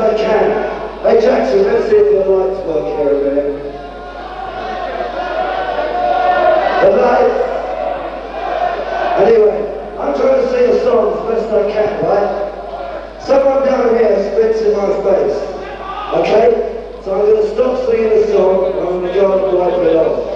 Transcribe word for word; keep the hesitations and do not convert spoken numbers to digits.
I can. Hey Jackson, let's see if the lights work here a minute. The lights. Anyway, I'm trying to sing a song as best I can, right? Someone down here spits in my face. Okay? So I'm going to stop singing the song and I'm going to go and wipe it off.